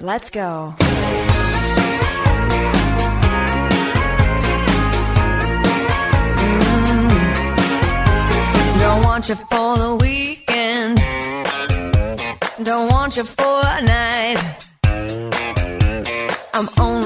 Let's go. Don't want you for the weekend. Don't want you for a night. I'm only